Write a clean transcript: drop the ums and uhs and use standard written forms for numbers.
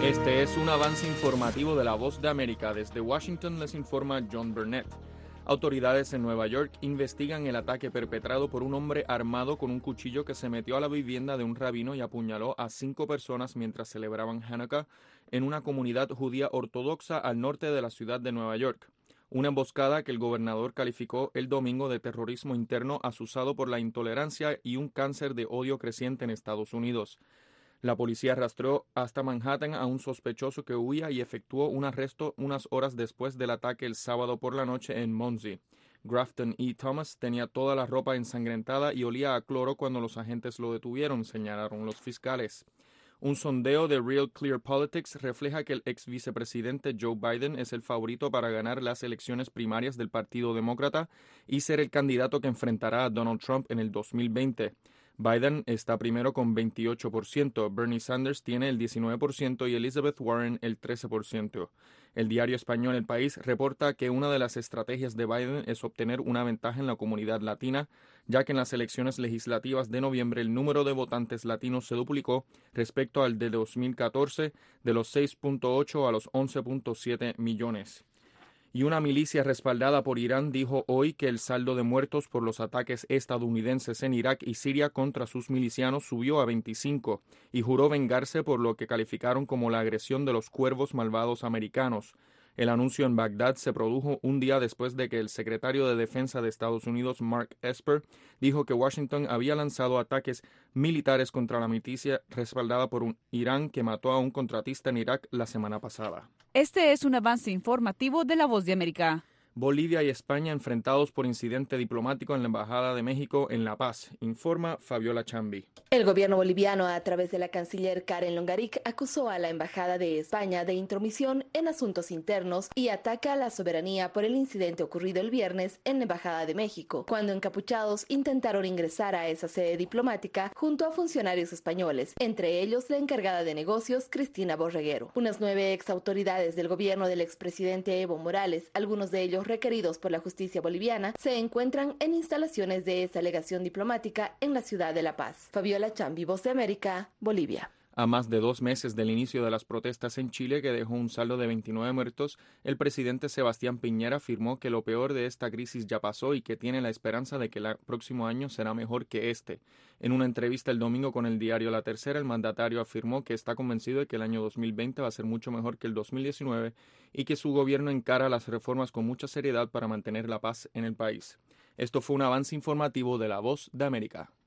Este es un avance informativo de La Voz de América. Desde Washington les informa John Burnett. Autoridades en Nueva York investigan el ataque perpetrado por un hombre armado con un cuchillo que se metió a la vivienda de un rabino y apuñaló a 5 personas mientras celebraban Hanukkah en una comunidad judía ortodoxa al norte de la ciudad de Nueva York. Una emboscada que el gobernador calificó el domingo de terrorismo interno azuzado por la intolerancia y un cáncer de odio creciente en Estados Unidos. La policía rastreó hasta Manhattan a un sospechoso que huía y efectuó un arresto unas horas después del ataque el sábado por la noche en Monsey. Grafton E. Thomas tenía toda la ropa ensangrentada y olía a cloro cuando los agentes lo detuvieron, señalaron los fiscales. Un sondeo de Real Clear Politics refleja que el ex vicepresidente Joe Biden es el favorito para ganar las elecciones primarias del Partido Demócrata y ser el candidato que enfrentará a Donald Trump en el 2020. Biden está primero con 28%, Bernie Sanders tiene el 19% y Elizabeth Warren el 13%. El diario español El País reporta que una de las estrategias de Biden es obtener una ventaja en la comunidad latina, ya que en las elecciones legislativas de noviembre el número de votantes latinos se duplicó respecto al de 2014, de los 6.8 a los 11.7 millones. Y una milicia respaldada por Irán dijo hoy que el saldo de muertos por los ataques estadounidenses en Irak y Siria contra sus milicianos subió a 25 y juró vengarse por lo que calificaron como la agresión de los cuervos malvados americanos. El anuncio en Bagdad se produjo un día después de que el secretario de Defensa de Estados Unidos, Mark Esper, dijo que Washington había lanzado ataques militares contra la milicia respaldada por un Irán que mató a un contratista en Irak la semana pasada. Este es un avance informativo de La Voz de América. Bolivia y España enfrentados por incidente diplomático en la Embajada de México en La Paz, informa Fabiola Chambi. El gobierno boliviano, a través de la canciller Karen Longaric, acusó a la Embajada de España de intromisión en asuntos internos y ataca a la soberanía por el incidente ocurrido el viernes en la Embajada de México, cuando encapuchados intentaron ingresar a esa sede diplomática junto a funcionarios españoles, entre ellos la encargada de negocios, Cristina Borreguero. Unas 9 exautoridades del gobierno del expresidente Evo Morales, algunos de ellos requeridos por la justicia boliviana, se encuentran en instalaciones de esa legación diplomática en la ciudad de La Paz. Fabiola Chambi, Voz de América, Bolivia. A más de 2 meses del inicio de las protestas en Chile, que dejó un saldo de 29 muertos, el presidente Sebastián Piñera afirmó que lo peor de esta crisis ya pasó y que tiene la esperanza de que el próximo año será mejor que este. En una entrevista el domingo con el diario La Tercera, el mandatario afirmó que está convencido de que el año 2020 va a ser mucho mejor que el 2019 y que su gobierno encara las reformas con mucha seriedad para mantener la paz en el país. Esto fue un avance informativo de La Voz de América.